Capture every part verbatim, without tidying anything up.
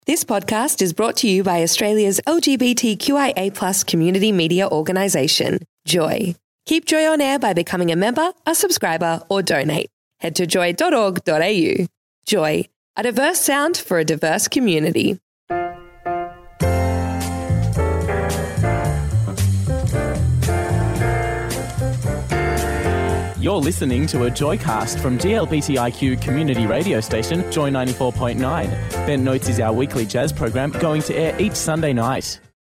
This podcast is brought to you by Australia's L G B T Q I A plus community media organisation, Joy. Keep Joy on air by becoming a member, a subscriber or donate. Head to joy dot org dot a u. Joy, a diverse sound for a diverse community. You're listening to a Joycast from G L B T I Q community radio station, Joy ninety-four point nine. Bent Notes is our weekly jazz program going to air each Sunday night.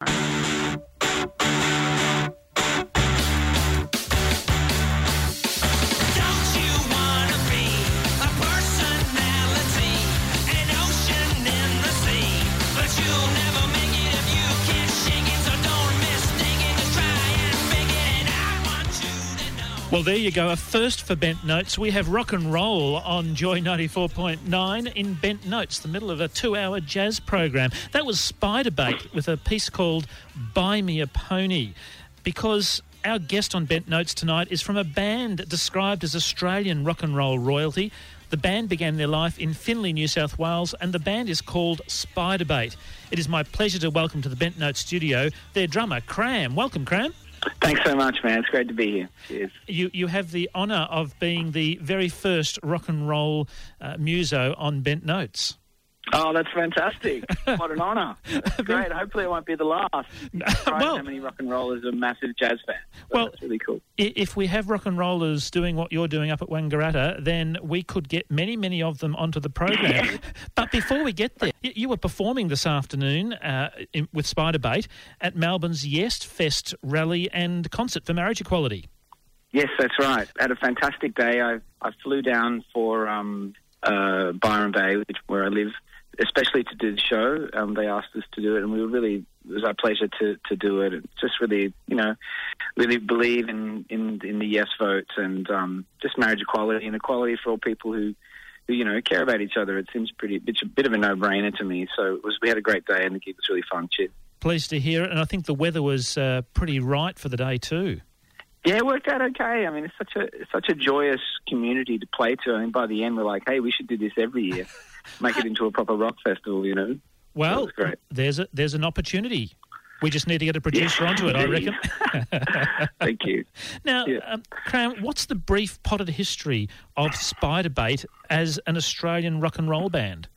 Well, there you go, a first for Bent Notes. We have rock and roll on Joy ninety-four point nine in Bent Notes, the middle of a two-hour jazz program. That was Spiderbait with a piece called Buy Me a Pony, because our guest on Bent Notes tonight is from a band described as Australian rock and roll royalty. The band began their life in Finley, New South Wales, and the band is called Spiderbait. It is my pleasure to welcome to the Bent Notes studio their drummer, Cram. Welcome, Cram. Thanks so much, man. It's great to be here. Cheers. You you have the honour of being the very first rock and roll uh, muso on Bent Notes. Oh, that's fantastic. What an honour. That's great. Hopefully it won't be the last. Surprised well, how many rock and rollers are massive jazz fans. So well, that's really cool. If we have rock and rollers doing what you're doing up at Wangaratta, then we could get many, many of them onto the program. But before we get there, you were performing this afternoon uh, in, with Spiderbait at Melbourne's Yes Fest rally and concert for marriage equality. Yes, that's right. Had a fantastic day. I I flew down for um, uh, Byron Bay, which where I live, especially to do the show. Um, they asked us to do it, and we were really, it was our pleasure to, to do it. And just really, you know, really believe in, in, in the yes votes and um, just marriage equality and equality for all people who, who, you know, care about each other. It seems pretty, it's a bit of a no-brainer to me. So it was, we had a great day, and the gig was really fun too. Pleased to hear it, and I think the weather was uh, pretty right for the day too. Yeah, it worked out okay. I mean, it's such a it's such a joyous community to play to. I mean, by the end, we're like, hey, we should do this every year. Make it into a proper rock festival, you know. Well, so great. there's a, there's an opportunity. We just need to get a producer yeah, onto it, indeed. I reckon. Thank you. Now, yeah. um, Cram, what's the brief potted history of Spiderbait as an Australian rock and roll band?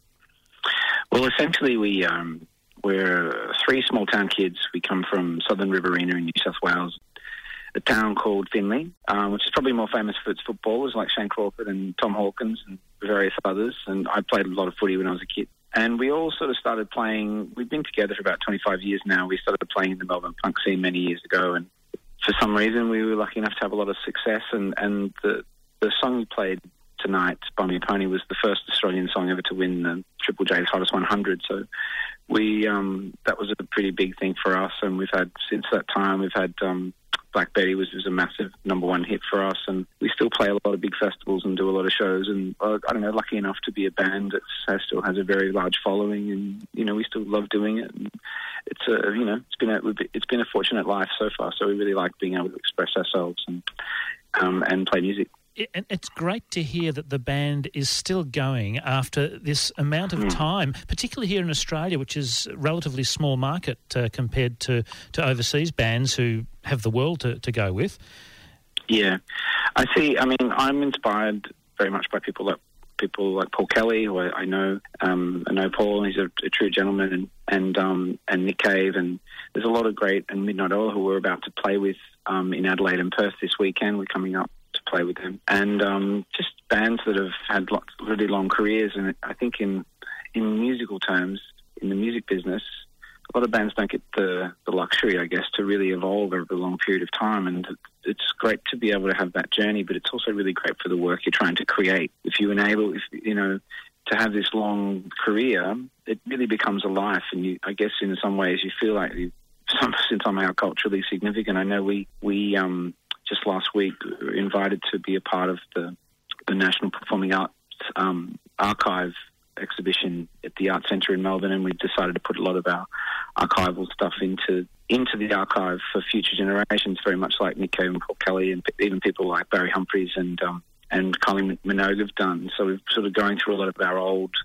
Well, essentially, we um, we're three small town kids. We come from Southern Riverina in New South Wales, a town called Finley, um, which is probably more famous for its footballers like Shane Crawford and Tom Hawkins and various others. And I played a lot of footy when I was a kid. And we all sort of started playing. We've been together for about twenty-five years now. We started playing in the Melbourne punk scene many years ago. And for some reason, we were lucky enough to have a lot of success. And, and the, the song we played tonight, Buy Me a Pony, was the first Australian song ever to win the Triple J's Hottest one hundred. So we um, that was a pretty big thing for us. And we've had, since that time, we've had... Um, Black Betty was, was a massive number one hit for us, and we still play a lot of big festivals and do a lot of shows. And uh, I don't know, lucky enough to be a band that has, still has a very large following, and you know we still love doing it. And it's a you know it's been a it's been a fortunate life so far. So we really like being able to express ourselves and um, and play music. It, it's great to hear that the band is still going after this amount of mm. time, particularly here in Australia, which is a relatively small market uh, compared to, to overseas bands who have the world to, to go with. Yeah. I see. I mean, I'm inspired very much by people like people like Paul Kelly, who I, I know. Um, I know Paul, and he's a, a true gentleman, and and, um, and Nick Cave, and there's a lot of great, and Midnight Oil, who we're about to play with um, in Adelaide and Perth this weekend. We're coming up to play with them, and um, just bands that have had lots, really long careers. And I think in in musical terms, in the music business, a lot of bands don't get the, the luxury, I guess, to really evolve over a long period of time. And it's great to be able to have that journey, but it's also really great for the work you're trying to create. If you enable, if you know, to have this long career, it really becomes a life. And you, I guess, in some ways, you feel like you somehow culturally significant. I know we we um. just last week, we were invited to be a part of the, the National Performing Arts um, Archive exhibition at the Art Centre in Melbourne, and we decided to put a lot of our archival stuff into into the archive for future generations, very much like Nick Cave and Paul Kelly, and even people like Barry Humphries and um, and Kylie Minogue have done. So we're sort of going through a lot of our old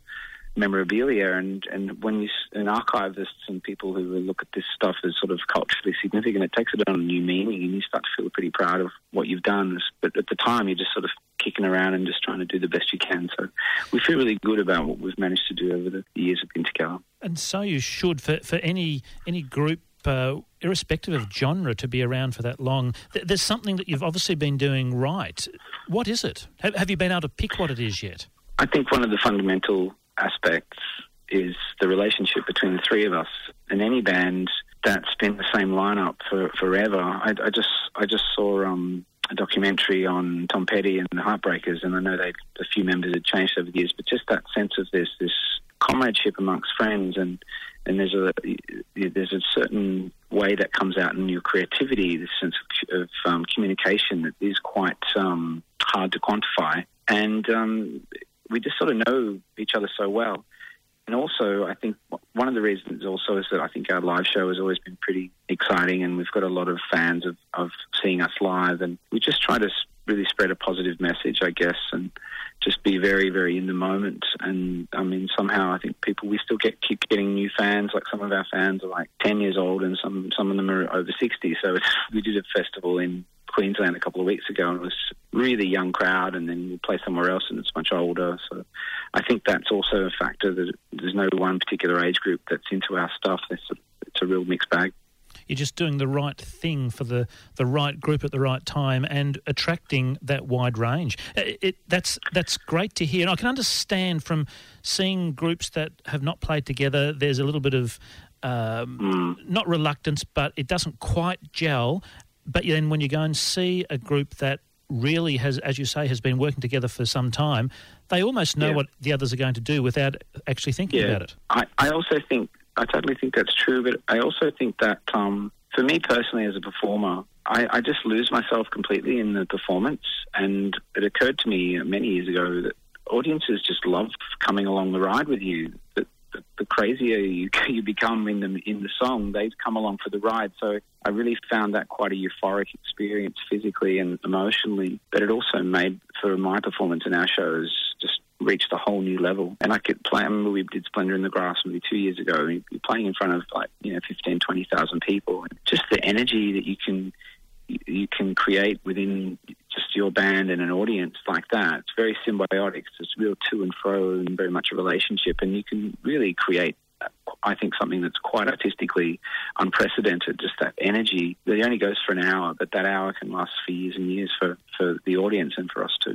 memorabilia. And, and when you, and archivists and people who look at this stuff as sort of culturally significant, it takes it on a new meaning, and you start to feel pretty proud of what you've done. But at the time, you're just sort of kicking around and just trying to do the best you can. So we feel really good about what we've managed to do over the years we've been together. And so you should, for, for any any group, uh, irrespective of genre, to be around for that long. Th- there's something that you've obviously been doing right. What is it? Have, have you been able to pick what it is yet? I think one of the fundamental aspects is the relationship between the three of us. And any band that's been the same lineup for forever. I, I just I just saw um, a documentary on Tom Petty and the Heartbreakers, and I know they a few members had changed over the years, but just that sense of this this comradeship amongst friends, and and there's a there's a certain way that comes out in your creativity, this sense of, of um, communication that is quite um, hard to quantify, and um, we just sort of know each other so well. And also, I think one of the reasons also is that I think our live show has always been pretty exciting, and we've got a lot of fans of, of seeing us live, and we just try to really spread a positive message, I guess, and just be very, very in the moment. And I mean, somehow I think people, we still get keep getting new fans. Like some of our fans are like ten years old, and some some of them are over sixty. So it's, we did a festival in Queensland a couple of weeks ago, and it was really young crowd, and then we play somewhere else and it's much older. So I think that's also a factor, that there's no one particular age group that's into our stuff. It's a, it's a real mixed bag. You're just doing the right thing for the, the right group at the right time and attracting that wide range. It, it, that's that's great to hear. And I can understand from seeing groups that have not played together, there's a little bit of um, mm. not reluctance, but it doesn't quite gel. But then when you go and see a group that really has, as you say, has been working together for some time, they almost know yeah. what the others are going to do without actually thinking yeah. about it. I, I also think, I totally think that's true, but I also think that um, for me personally as a performer, I, I just lose myself completely in the performance. And it occurred to me many years ago that audiences just love coming along the ride with you. That the, the crazier you, you become in the, in the song, they come along for the ride. So I really found that quite a euphoric experience physically and emotionally, but it also made for my performance in our shows just reached a whole new level. And I could play, I remember we did Splendour in the Grass maybe two years ago, and you're playing in front of like, you know, fifteen, twenty thousand people. And just the energy that you can you can create within just your band and an audience like that, it's very symbiotic. It's just real to and fro and very much a relationship, and you can really create, I think, something that's quite artistically unprecedented, just that energy that only goes for an hour, but that hour can last for years and years for, for the audience and for us too.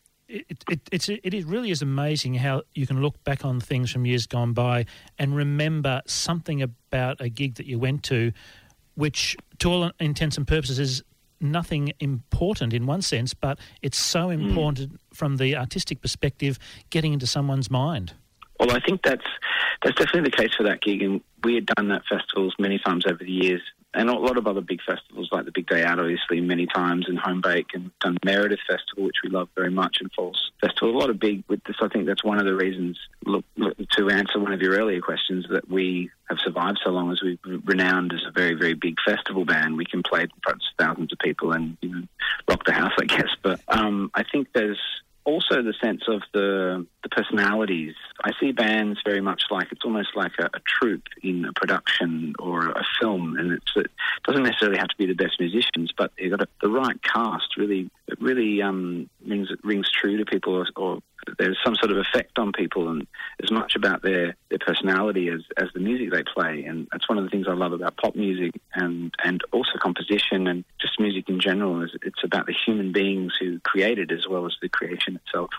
It, it, it's, it really is amazing how you can look back on things from years gone by and remember something about a gig that you went to, which to all intents and purposes is nothing important in one sense, but it's so important mm. from the artistic perspective, getting into someone's mind. Well, I think that's that's definitely the case for that gig, and we had done that festivals many times over the years, and a lot of other big festivals like the Big Day Out, obviously, many times, and Home Bake, and done Meredith Festival, which we love very much, and Falls Festival. A lot of big with this. I think that's one of the reasons, look, look, to answer one of your earlier questions, that we have survived so long, as we've renowned as a very, very big festival band. We can play in front of thousands of people and, you know, rock the house, I guess. But um, I think there's also the sense of the the personalities. I see bands very much like, it's almost like a, a troupe in a production or a film, and it's, it doesn't necessarily have to be the best musicians, but you've got a, the right cast. Really, it really um, rings rings true to people, or, or there's some sort of effect on people, and as much about their, their personality as, as the music they play. And that's one of the things I love about pop music, and, and also composition and just music in general, is it's about the human beings who create it as well as the creation itself.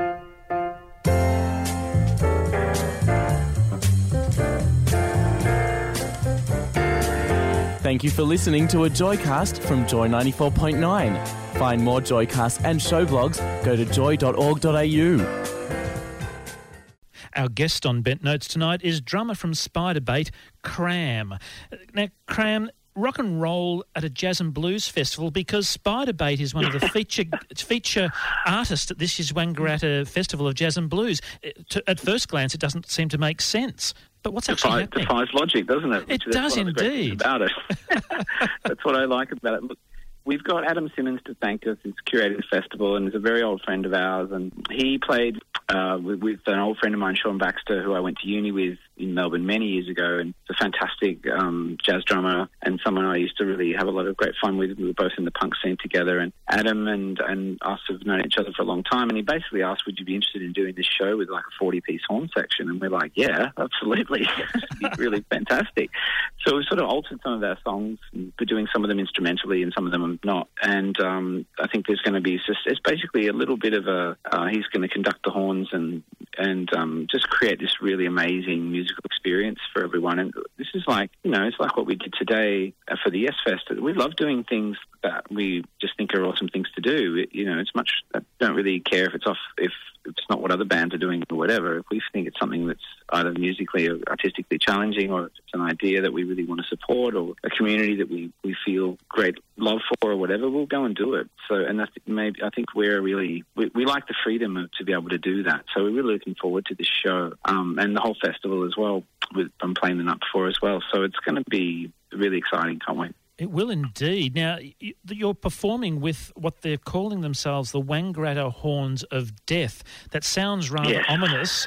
Thank you for listening to a Joycast from Joy ninety-four point nine. Find more Joycasts and show blogs, go to joy dot org dot a u. Our guest on Bent Notes tonight is drummer from Spiderbait, Cram. Now, Cram, rock and roll at a jazz and blues festival, because Spiderbait is one of the feature feature artists at this year's Wangaratta Festival of Jazz and Blues. At first glance, it doesn't seem to make sense. But what's actually defies, happening? defies logic, doesn't it? It does indeed. About it. That's what I like about it. Look, we've got Adam Simmons to thank us. He's curated the festival and is a very old friend of ours. And he played uh, with, with an old friend of mine, Sean Baxter, who I went to uni with in Melbourne many years ago, and a fantastic um, jazz drummer and someone I used to really have a lot of great fun with. We were both in the punk scene together, and Adam and, and us have known each other for a long time, and he basically asked, would you be interested in doing this show with like a forty-piece horn section? And we're like, yeah, absolutely. It's really fantastic. So we sort of altered some of our songs. We're doing some of them instrumentally and some of them not. And um, I think there's going to be just, it's basically a little bit of a, uh, he's going to conduct the horns and, and um, just create this really amazing musical experience for everyone. And this is like, you know, it's like what we did today for the Yes Fest. We love doing things that we just think are awesome things to do. It, you know, it's much, I don't really care if it's off, if it's not what other bands are doing or whatever. If we think it's something that's either musically or artistically challenging, or it's an idea that we really want to support, or a community that we, we feel great love for or whatever, we'll go and do it. So, and that's maybe, I think we're really, we, we like the freedom of, to be able to do that. So we're really looking forward to this show, um, and the whole festival as well. With, I'm playing the night before as well. So it's going to be really exciting. Can't wait. It will indeed. Now, you're performing with what they're calling themselves the Wangaratta Horns of Death. That sounds rather yes. ominous.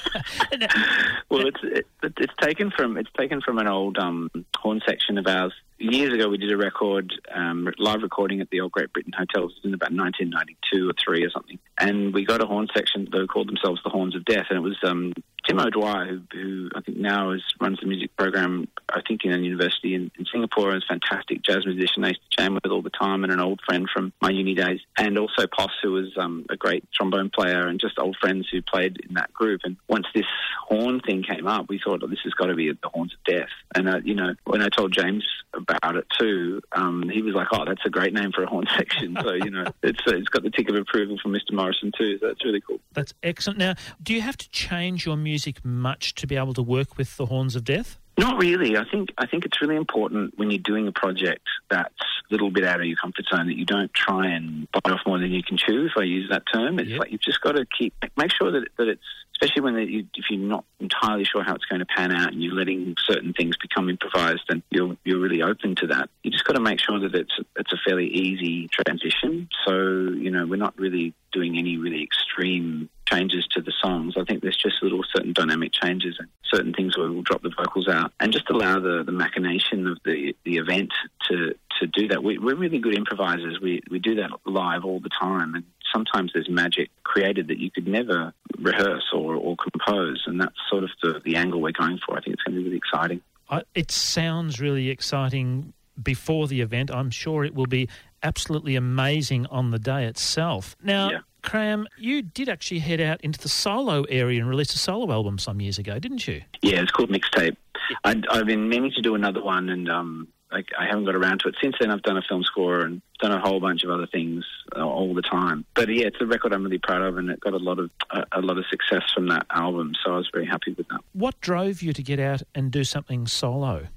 Well, it's it, it's taken from it's taken from an old um, horn section of ours. Years ago, we did a record, um, live recording at the Old Great Britain Hotel. It was in about nineteen ninety-two or three or something. And we got a horn section that called themselves the Horns of Death. And it was um, Tim O'Dwyer, who, who I think now is, runs the music program, I think, in a university in, in Singapore, and is a fantastic jazz musician I used to jam with all the time, and an old friend from my uni days. And also Poss, who was um, a great trombone player, and just old friends who played in that group. And once this horn thing came up, we thought, oh, this has got to be the Horns of Death. And, uh, you know, when I told James about it too, um, he was like, oh, that's a great name for a horn section. So, you know, it's uh, it's got the tick of approval from Mister Morrison too, so that's really cool. That's excellent. Now, do you have to change your music much to be able to work with the Horns of Death? Not really. I think I think it's really important when you're doing a project that's a little bit out of your comfort zone that you don't try and bite off more than you can chew, if I use that term. It's yep. like you've just got to keep make sure that that it's, especially when you, if you're not entirely sure how it's going to pan out and you're letting certain things become improvised, and you're you're really open to that. You just got to make sure that it's it's a fairly easy transition. So, you know, we're not really doing any really extreme changes to the songs. I think there's just little certain dynamic changes and certain things where we'll drop the vocals out and just allow the, the machination of the, the event to, to do that. We, we're really good improvisers. We we do that live all the time, and sometimes there's magic created that you could never rehearse or, or compose, and that's sort of the, the angle we're going for. I think it's going to be really exciting. Uh, it sounds really exciting before the event. I'm sure it will be absolutely amazing on the day itself. Now, yeah. Cram, you did actually head out into the solo area and release a solo album some years ago, didn't you? Yeah, it's called Mixtape. I'd, I've been meaning to do another one, and um, I, I haven't got around to it. Since then, I've done a film score and done a whole bunch of other things uh, all the time. But yeah, it's a record I'm really proud of, and it got a lot of uh, a lot of success from that album. So I was very happy with that. What drove you to get out and do something solo?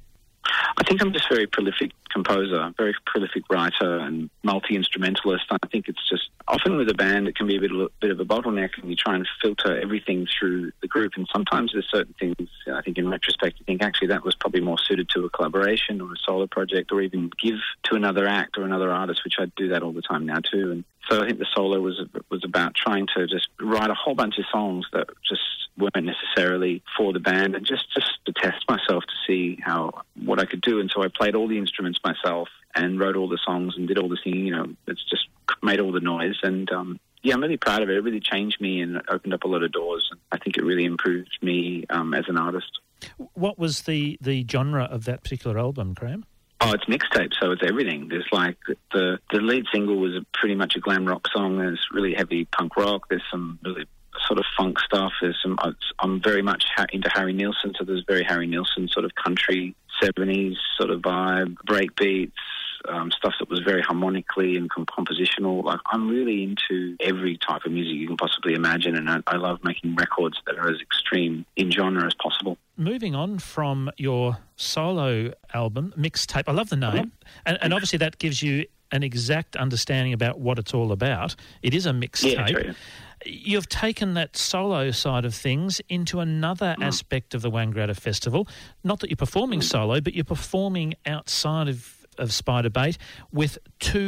I think I'm just a very prolific composer, very prolific writer and multi-instrumentalist. I think it's just, often with a band, it can be a bit of a, bit of a bottleneck, and you try and filter everything through the group. And sometimes there's certain things, I think in retrospect, you think actually that was probably more suited to a collaboration or a solo project, or even give to another act or another artist, which I do that all the time now too. And so I think the solo was was about trying to just write a whole bunch of songs that just weren't necessarily for the band, and just, just to test myself to see how what I could do. And so I played all the instruments myself and wrote all the songs and did all the singing. You know, it's just made all the noise. And um, yeah, I'm really proud of it. It really changed me and opened up a lot of doors. I think it really improved me um, as an artist. What was the, the genre of that particular album, Graham? Oh, it's mixtape, so it's everything. There's like the the lead single was a, pretty much a glam rock song. There's really heavy punk rock. There's some really sort of funk stuff. There's some. I'm very much into Harry Nilsson, so there's very Harry Nilsson sort of country seventies sort of vibe, break beats, um, stuff that was very harmonically and compositional. Like, I'm really into every type of music you can possibly imagine, and I, I love making records that are as extreme in genre as possible. Moving on from your solo album, Mixtape, I love the name, mm-hmm. and, and obviously that gives you an exact understanding about what it's all about. It is a mixtape. Yeah, true. You've taken that solo side of things into another mm. aspect of the Wangaratta Festival. Not that you're performing mm. solo, but you're performing outside of, of Spider Bait with two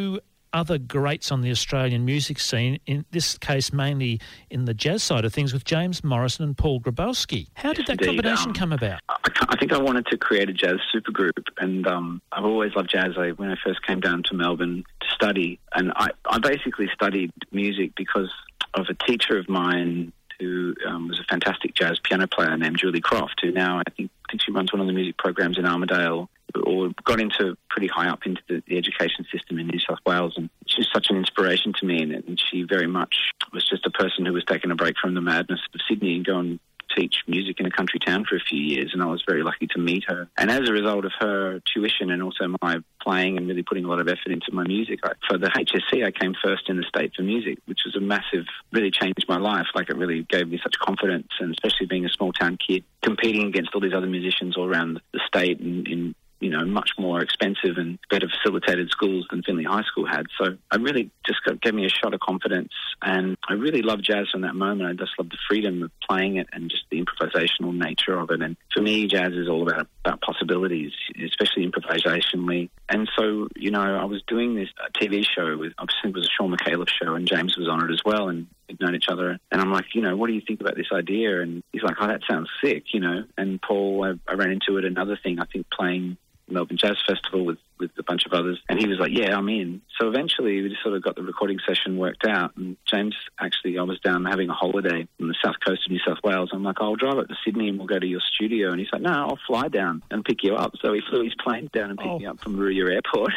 other greats on the Australian music scene, in this case mainly in the jazz side of things, with James Morrison and Paul Grabowski. How did that Indeed, combination um, come about? I, I think I wanted to create a jazz supergroup, and um, I've always loved jazz. I, when I first came down to Melbourne to study, and I, I basically studied music because of a teacher of mine who um, was a fantastic jazz piano player named Julie Croft, who now I think, I think she runs one of the music programs in Armidale, or got into pretty high up into the, the education system in New South Wales. And she's such an inspiration to me, and, and she very much was just a person who was taking a break from the madness of Sydney and going teach music in a country town for a few years, and I was very lucky to meet her. And as a result of her tuition and also my playing and really putting a lot of effort into my music, I, for the H S C I came first in the state for music, which was a massive, really changed my life. Like, it really gave me such confidence, and especially being a small town kid, competing against all these other musicians all around the state and in you know, much more expensive and better facilitated schools than Finley High School had. So I really just got, gave me a shot of confidence, and I really loved jazz from that moment. I just loved the freedom of playing it and just the improvisational nature of it. And for me, jazz is all about, about possibilities, especially improvisationally. And so, you know, I was doing this T V show with, I think it was a Sean McAuliffe show, and James was on it as well, and we'd known each other. And I'm like, you know, what do you think about this idea? And he's like, oh, that sounds sick, you know. And Paul, I, I ran into it another thing, I think playing Melbourne Jazz Festival with, with a bunch of others, and he was like, yeah, I'm in. So eventually we just sort of got the recording session worked out, and James, actually, I was down having a holiday on the south coast of New South Wales. I'm like, I'll drive up to Sydney and we'll go to your studio. And he's like, no, I'll fly down and pick you up. So he flew his plane down and picked oh. me up from Ruya Airport.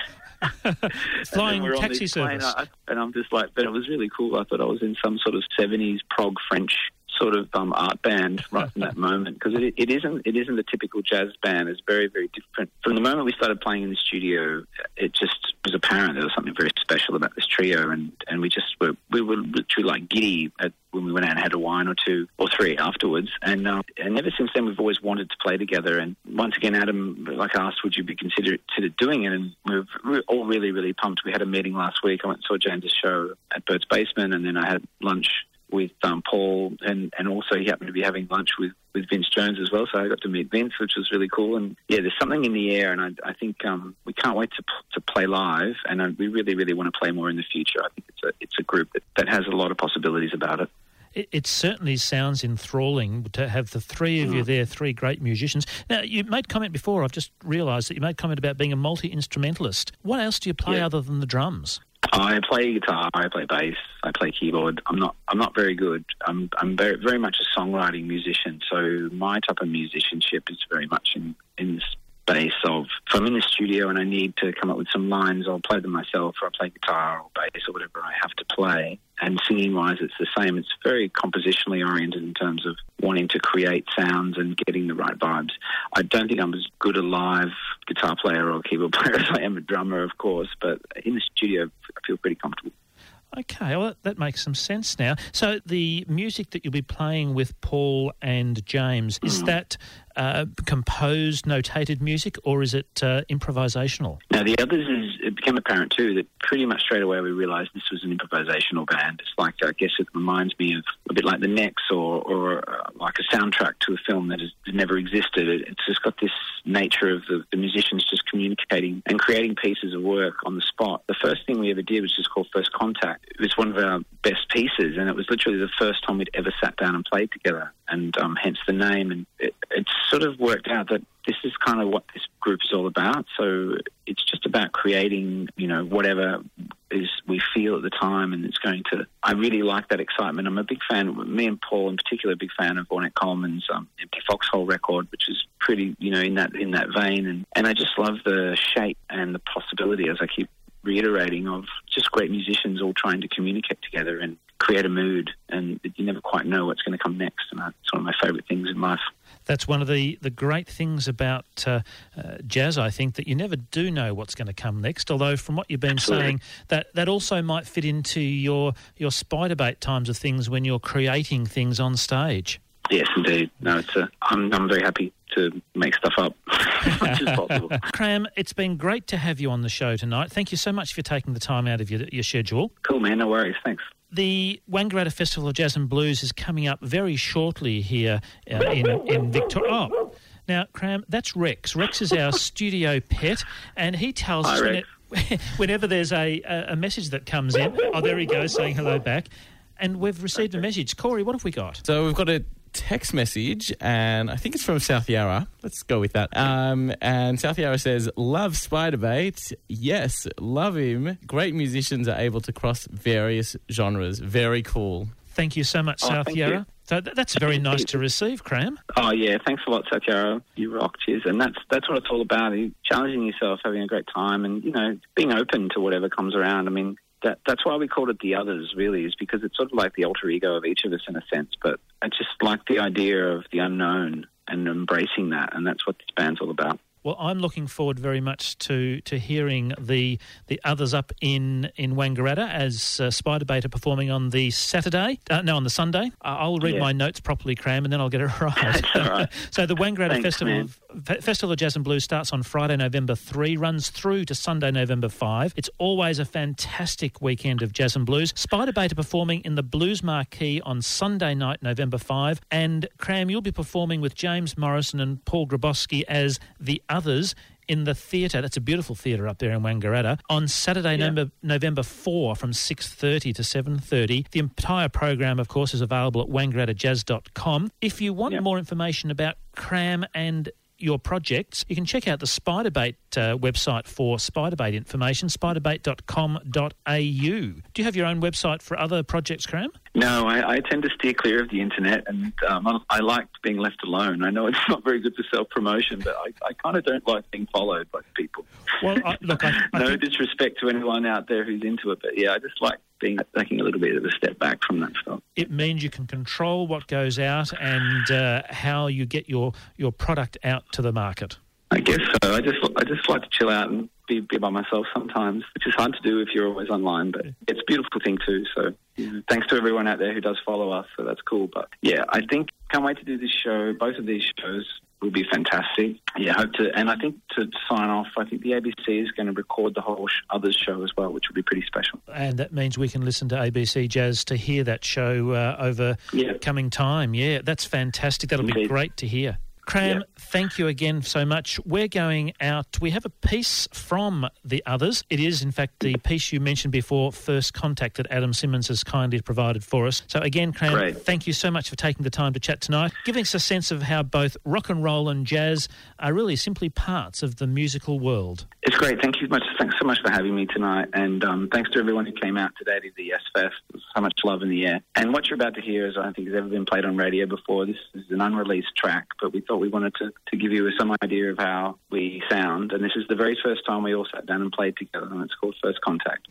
Flying taxi service. Plane, I, and I'm just like, but it was really cool. I thought I was in some sort of seventies prog French sort of um, art band right from that moment, because it, it isn't it isn't a typical jazz band. It's very, very different. From the moment we started playing in the studio, it just was apparent there was something very special about this trio, and, and we just were we were literally like giddy at, when we went out and had a wine or two or three afterwards, and uh, and ever since then we've always wanted to play together. And once again, Adam like asked, would you be considered doing it? And we we're all really, really pumped. We had a meeting last week. I went and saw James' show at Bird's Basement, and then I had lunch with um, Paul, and, and also he happened to be having lunch with, with Vince Jones as well, so I got to meet Vince, which was really cool. And yeah, there's something in the air, and I, I think um, we can't wait to to play live, and I, we really, really want to play more in the future. I think it's a it's a group that, that has a lot of possibilities about it. It, it certainly sounds enthralling to have the three of mm. you there, three great musicians. Now, you made comment before, I've just realised that you made comment about being a multi-instrumentalist. What else do you play yeah. other than the drums? I play guitar, I play bass, I play keyboard. I'm not I'm not very good. I'm I'm very very much a songwriting musician. So my type of musicianship is very much in, in the space of, if I'm in the studio and I need to come up with some lines, I'll play them myself, or I play guitar or bass or whatever I have to play. And singing-wise, it's the same. It's very compositionally oriented in terms of wanting to create sounds and getting the right vibes. I don't think I'm as good a live guitar player or keyboard player as I am a drummer, of course, but in the studio, I feel pretty comfortable. Okay, well, that makes some sense now. So the music that you'll be playing with Paul and James, is mm. that uh, composed, notated music, or is it uh, improvisational? Now, the others, is, it became apparent too that pretty much straight away we realised this was an improvisational band. It's like, I guess it reminds me of a bit like the Necks, or, or uh, like a soundtrack to a film that has never existed. It, it's just got this nature of the, the musicians just communicating and creating pieces of work on the spot. The first thing we ever did was just called First Contact. It was one of our best pieces, and it was literally the first time we'd ever sat down and played together, and um, hence the name. And it, it sort of worked out that this is kind of what this group is all about. So it's just about creating, you know, whatever is we feel at the time, and it's going to... I really like that excitement. I'm a big fan, me and Paul in particular, a big fan of Ornette Coleman's um, Empty Foxhole record, which is pretty, you know, in that in that vein. And, and I just love the shape and the possibility, as I keep reiterating, of just great musicians all trying to communicate together and create a mood, and you never quite know what's going to come next, and that's one of my favourite things in life. That's one of the, the great things about uh, uh, jazz, I think, that you never do know what's going to come next, although from what you've been Absolutely. saying, that, that also might fit into your, your Spiderbait times of things when you're creating things on stage. Yes, indeed. No, it's a, I'm, I'm very happy to make stuff up as much as possible. Cram, it's been great to have you on the show tonight. Thank you so much for taking the time out of your, your schedule. Cool, man. No worries. Thanks. The Wangaratta Festival of Jazz and Blues is coming up very shortly here uh, in, in Victoria. Oh, now, Cram, that's Rex. Rex is our studio pet, and he tells Hi, us when, Rex. it, whenever there's a, a message that comes in, oh, there he goes saying hello back, and we've received a message. Corey, what have we got? So we've got a text message, and I think it's from South Yarra. Let's go with that. Um, and South Yarra says, love Spiderbait. Yes, love him. Great musicians are able to cross various genres. Very cool. Thank you so much, Oh, South thank Yarra. you. So th- that's very Thank nice you. to receive, Cram. Oh yeah, thanks a lot, South Yarra. You rock, cheers. And that's that's what it's all about: you challenging yourself, having a great time, and you know, being open to whatever comes around. I mean, that that's why we called it The Others, really, is because it's sort of like the alter ego of each of us in a sense. But I just like the idea of the unknown and embracing that, and that's what this band's all about. Well, I'm looking forward very much to to hearing the the others up in, in Wangaratta as uh, Spiderbait are performing on the Saturday, uh, no, on the Sunday. Uh, I'll read Yeah. my notes properly, Cram, and then I'll get it right. That's all right. So the Wangaratta Thanks, Festival man. of, Fe- Festival of Jazz and Blues starts on Friday, November third, runs through to Sunday, November fifth. It's always a fantastic weekend of jazz and blues. Spiderbait are performing in the Blues Marquee on Sunday night, November fifth, and Cram, you'll be performing with James Morrison and Paul Grabowski as The Others in the theatre. That's a beautiful theatre up there in Wangaratta. On Saturday, Yeah. November, November fourth from six thirty to seven thirty. The entire program, of course, is available at wangaratta jazz dot com. If you want Yeah. more information about Cram and your projects, you can check out the Spiderbait uh, website for Spiderbait information, spiderbait dot com dot a u. Do you have your own website for other projects, Cram? No, I, I tend to steer clear of the internet, and um, I, I like being left alone. I know it's not very good for self-promotion, but I, I kind of don't like being followed by people. Well, I, look, I, I no think, disrespect to anyone out there who's into it, but yeah, I just like being taking a little bit of a step back from that stuff. it means you can control what goes out and uh, how you get your, your product out to the market. I guess so. I just I just like to chill out and be, be by myself sometimes, which is hard to do if you're always online, but it's a beautiful thing too. So you know, thanks to everyone out there who does follow us, so that's cool. But yeah, I think can't wait to do this show. Both of these shows will be fantastic. Yeah, hope to, and I think to sign off, I think the A B C is going to record the whole sh- Others show as well, which will be pretty special. And that means we can listen to A B C Jazz to hear that show uh, over Yeah. coming time. Yeah, that's fantastic. That'll be Indeed. great to hear. Cram, Yeah. thank you again so much. We're going out. We have a piece from The Others. It is, in fact, the piece you mentioned before, First Contact, that Adam Simmons has kindly provided for us. So again, Cram, Great. thank you so much for taking the time to chat tonight, giving us a sense of how both rock and roll and jazz are really simply parts of the musical world. It's great. Thank you much. Thanks so much for having me tonight. And um, thanks to everyone who came out today to the Yes Fest. There's so much love in the air. And what you're about to hear is, I don't think has ever been played on radio before. This is an unreleased track, but we thought we wanted to, to give you some idea of how we sound. And this is the very first time we all sat down and played together, and it's called First Contact.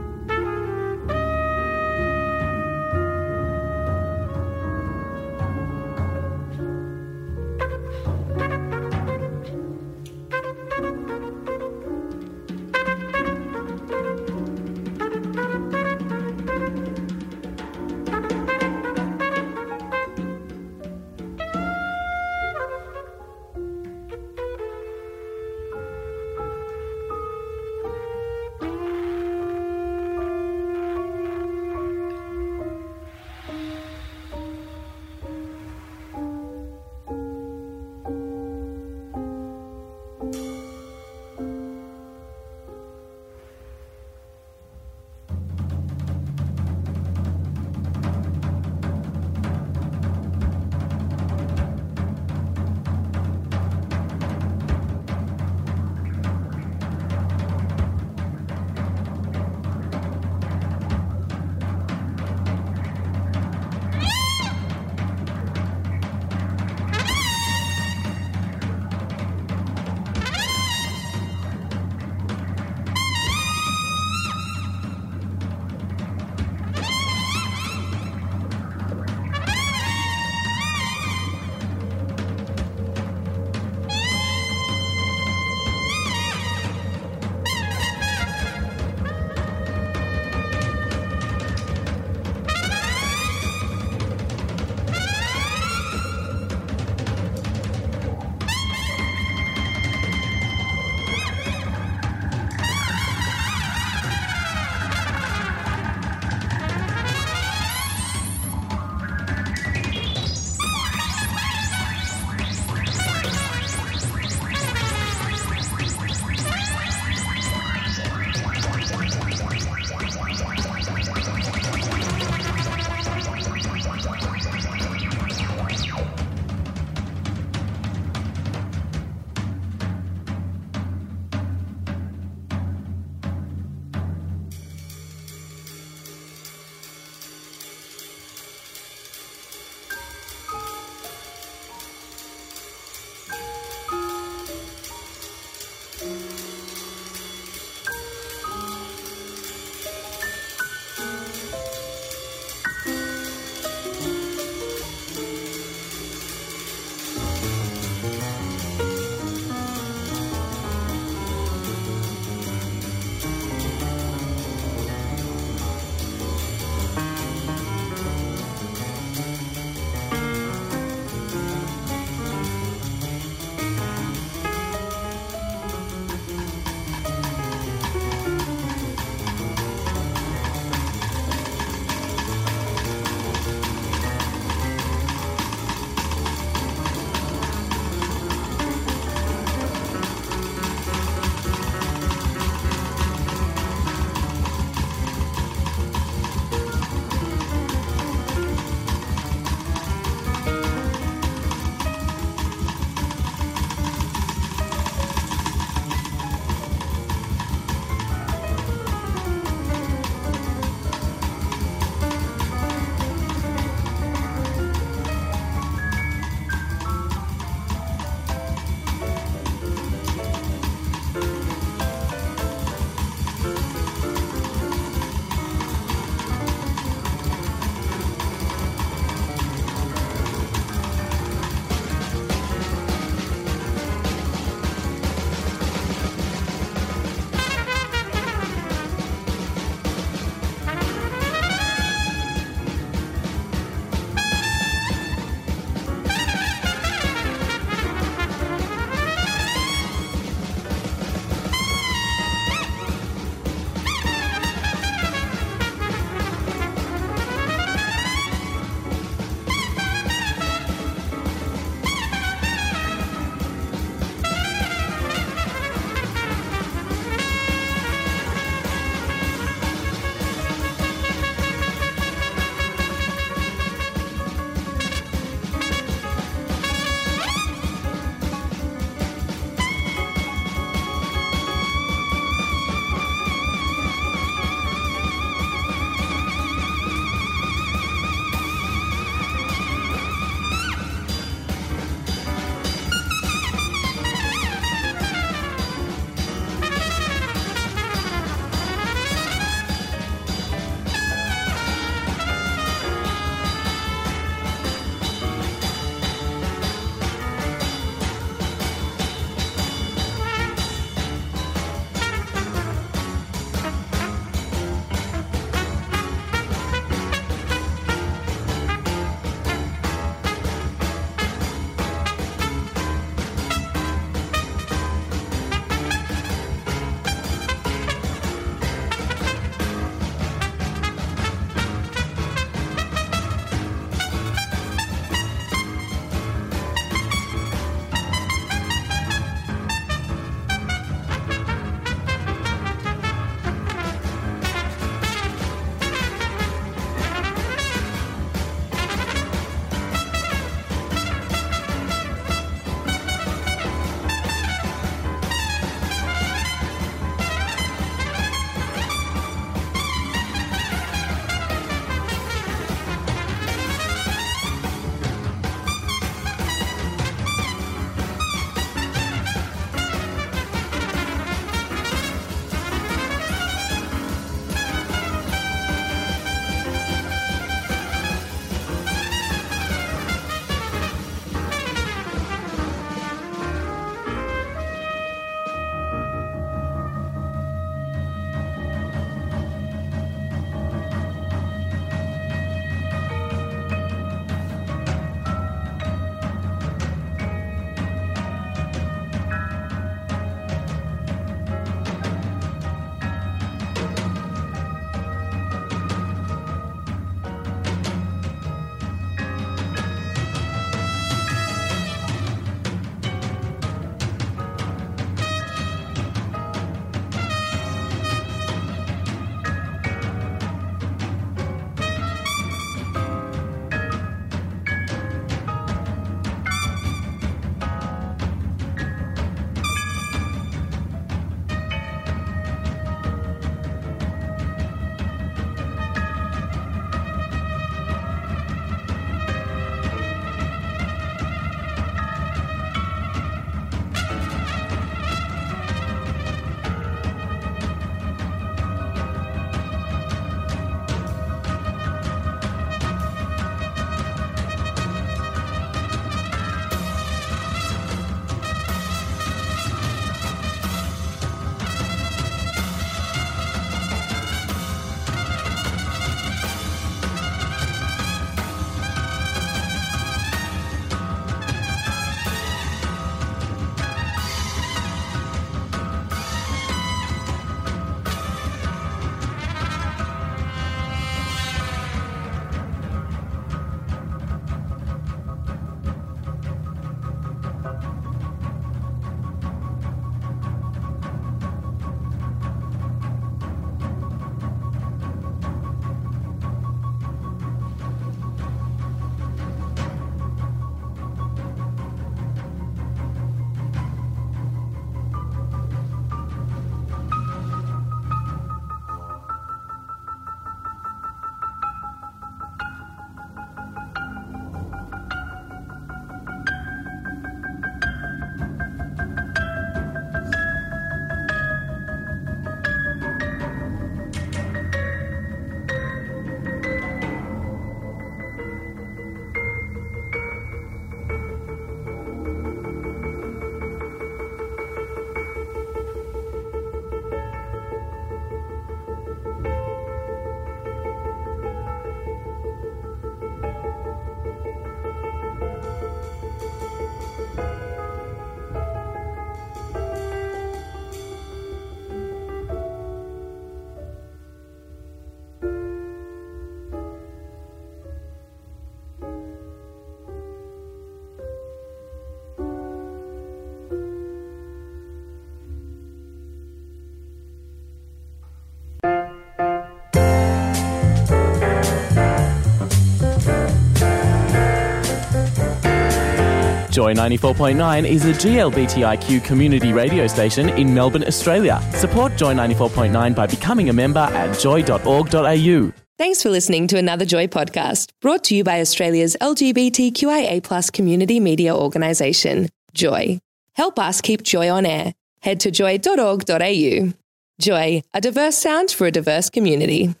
Joy ninety-four point nine is a G L B T I Q community radio station in Melbourne, Australia. Support Joy ninety-four point nine by becoming a member at joy dot org dot a u. Thanks for listening to another Joy podcast, brought to you by Australia's L G B T Q I A plus community media organisation, Joy. Help us keep Joy on air. Head to joy dot org dot a u. Joy, a diverse sound for a diverse community.